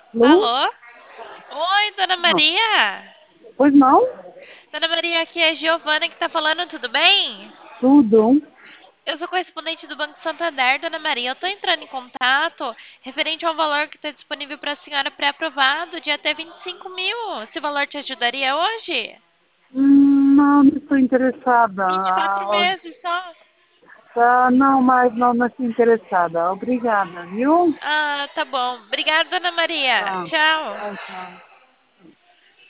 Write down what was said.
Lu? Alô? Oi, Dona Não. Maria. Pois não? Dona Maria, aqui é a Giovana que tá falando, tudo bem? Tudo. Eu sou correspondente do Banco Santander, Dona Maria. Eu tô entrando em contato referente ao valor que está disponível para a senhora pré-aprovado de até 25 mil. Esse valor te ajudaria hoje? Não, não estou interessada. 24 meses só. Não, mas não estou interessada. Obrigada, viu? Ah, tá bom. Obrigada, Dona Maria. Tá. Tchau. Tchau, tchau.